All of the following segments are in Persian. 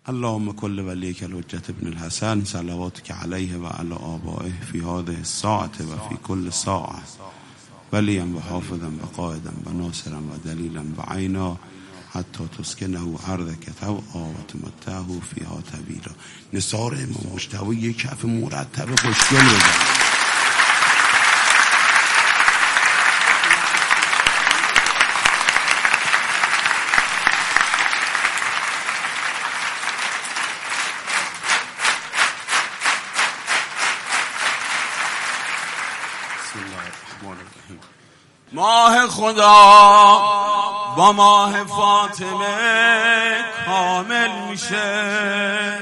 اللهم كل وليك الحجة ابن الحسن صلواتك عليه وعلى آبائه في هذه الساعة وفي كل ساعة وليا وحافظا وقائدا وناصرا ودليلا وعينا حتی تسکنه عرضك طوعا و تمتعه فيها طویلا. نثار امام مجتبی یک کف مرتب خوشگل بزن. ماه خدا با ماه فاطمه کامل میشه.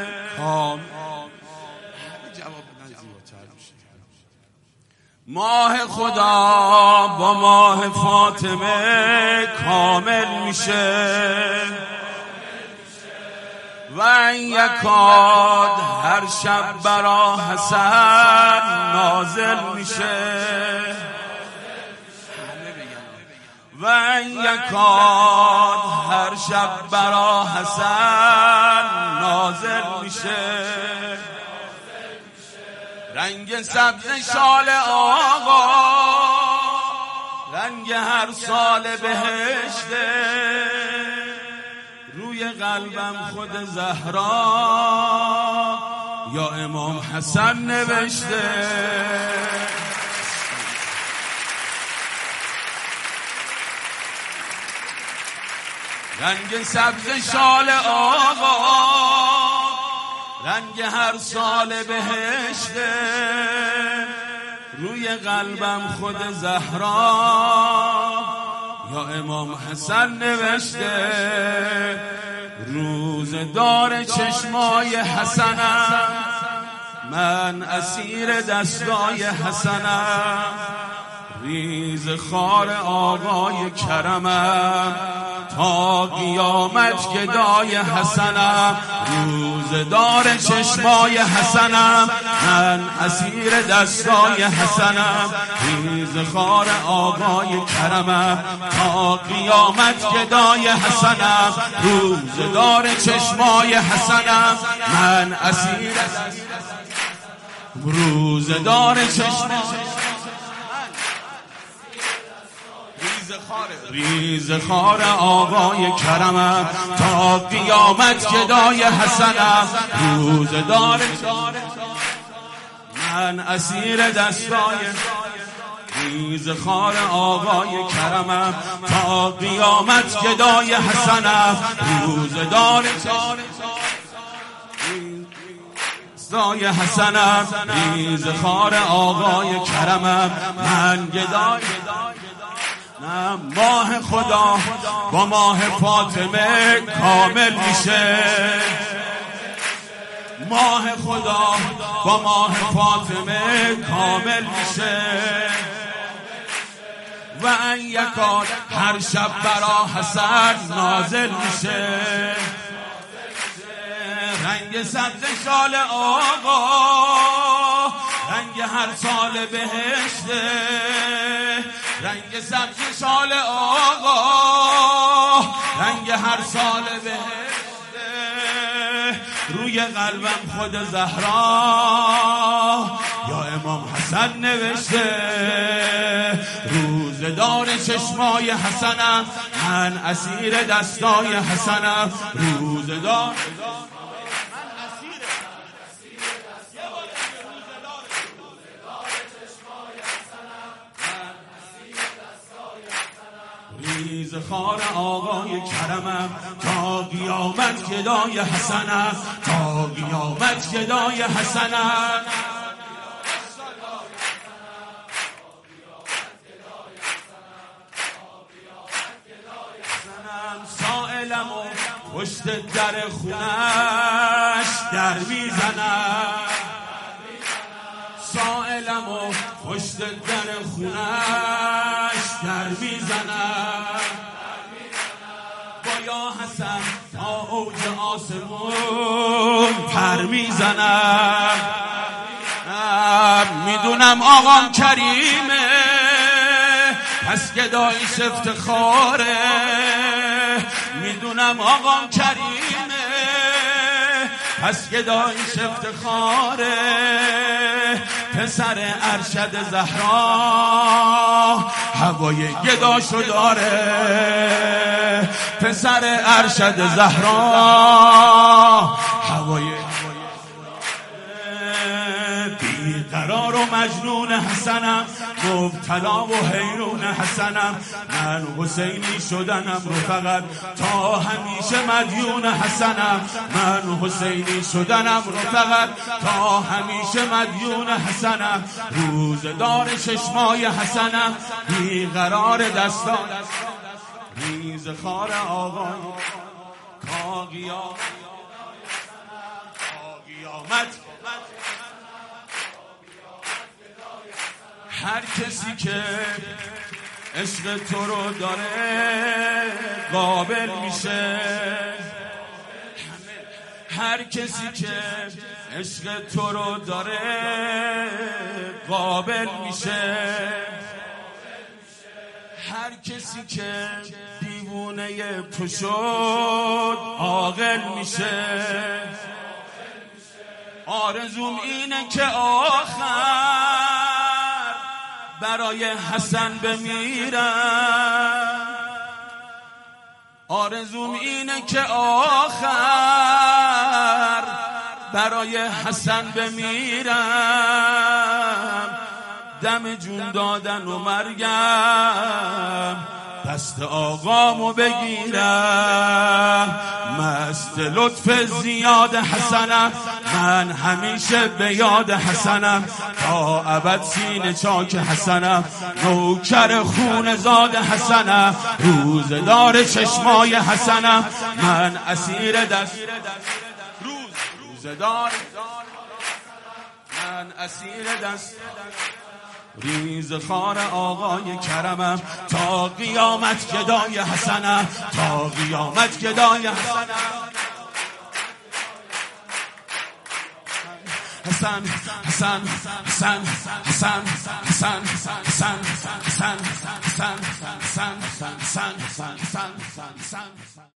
ماه خدا با ماه فاطمه کامل میشه و یکاد هر شب برا حسن نازل میشه و یکاد هر شب برا حسن نازل میشه. رنگ سبز شال آقا رنگ هر سال بهشته، روی قلبم خود زهرا یا امام حسن نوشته. رنگ سبز شال آقا رنگ هر سال بهشته، روی قلبم خود زهرا یا امام حسن نوشته. روزدار چشمای حسنم، من اسیر دستای حسنم، ریز خار آقای کرمم، تا قیامت گدای حسنم. روزدار چشمای حسنم، من اسیر دستای حسنم، ریز خار آقای کرمم، تا قیامت گدای حسنم. روزدار چشمای حسنم، من اسیر روزدار چشمای ریز خار آقای کرمم، تا قیامت گدای حسنم. روزدار من اسیر دستای ریز خار آقای کرمم، تا قیامت گدای حسنم. روزدار دستای حسنم، ریز خار آقای کرمم، من گدای. ماه خدا با ماه فاطمه کامل میشه. ماه خدا با ماه فاطمه کامل میشه و یکاد هر شب برا حسن نازل میشه. رنگ سبز شال آقا رنگ هر سال بهشته، رنگ سبز شال آقا رنگ هر سال بهشته، روی قلبم خود زهرا یا امام حسن نوشته. روزدار چشمای حسنم، من اسیر دستای حسنم. روزدار ریز خار آقای کرمم، تا قیامت گدای حسنم، تا قیامت گدای حسنم. سائلم و پشت در خونش در میزنم، سائلم و پشت در خونش در میزنم. با یا حسن تا اوج آسمون پر میزنم. میدونم آقام کریمه، پس گدایش افتخاره. میدونم آقام کریمه، پس گدایش افتخاره، پسر ارشد زهرا هوای گداشو داره، پسر ارشد زهرا هوای بیقرار و مجنون حسنم، مبتلا و حیرون حسنم، من حسینی شدنم رو فقط تا همیشه مدیون حسنم، من حسینی شدنم رو فقط تا همیشه مدیون حسنم، روزدار چشمای حسنم، بیقرار دستان ریز خار آقای تا قیامت. هر کسی که عشق تو رو داره قابل میشه، هر کسی که عشق تو رو داره قابل میشه، هر کسی که دیوونه تو شد عاقل میشه. آرزوم اینه که آخر برای حسن بمیرم، آرزوم اینه که آخر برای حسن بمیرم، دم جون دادن و مرگم دست آقامو بگیرم، مست لطف زیاد حسنم، من همیشه به یاد حسنم، تا ابد سینه چاک حسنم، نوکر خون زاد حسنم، روزدار چشمای حسنم، من اسیر دست روزدار، من اسیر دست ریز خار آقای کرمم، تا قیامت گدای حسنم، تا قیامت گدای حسنم. حسن حسن حسن حسن حسن حسن حسن حسن حسن حسن حسن حسن حسن حسن